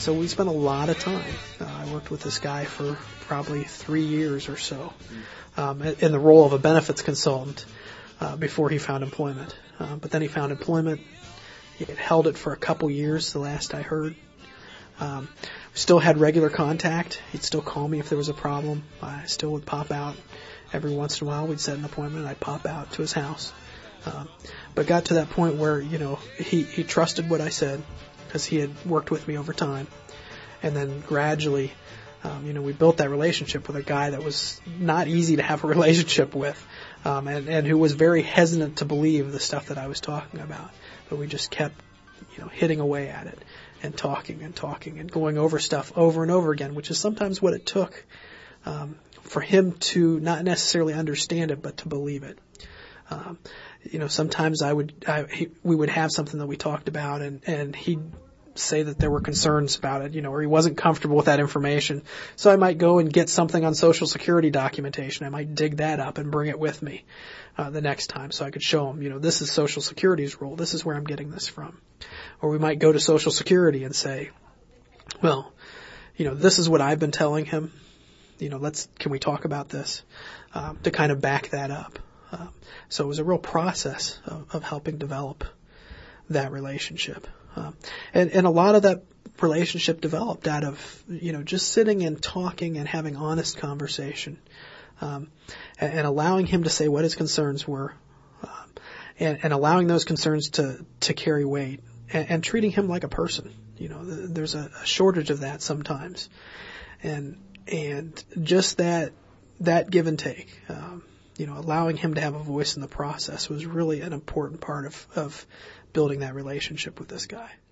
So we spent a lot of time. I worked with this guy for probably 3 years or so in the role of a benefits consultant before he found employment. But then he found employment. He had held it for a couple years, the last I heard. We still had regular contact. He'd still call me if there was a problem. I still would pop out every once in a while. We'd set an appointment. I'd pop out to his house. But got to that point where, he trusted what I said because he had worked with me over time. And then gradually, we built that relationship with a guy that was not easy to have a relationship with, and who was very hesitant to believe the stuff that I was talking about. But we just kept, hitting away at it and talking and going over stuff over and over again, which is sometimes what it took for him to not necessarily understand it, but to believe it. Sometimes we would have something that we talked about, and he'd say that there were concerns about it, or he wasn't comfortable with that information. So I might go and get something on Social Security documentation. I might dig that up and bring it with me the next time so I could show him, this is Social Security's rule. This is where I'm getting this from. Or we might go to Social Security and say, well, this is what I've been telling him. Can we talk about this to kind of back that up? So it was a real process of helping develop that relationship. And a lot of that relationship developed out of, just sitting and talking and having honest conversation, and allowing him to say what his concerns were, and allowing those concerns to carry weight, and treating him like a person. There's a shortage of that sometimes. And just that give and take, allowing him to have a voice in the process was really an important part of building that relationship with this guy.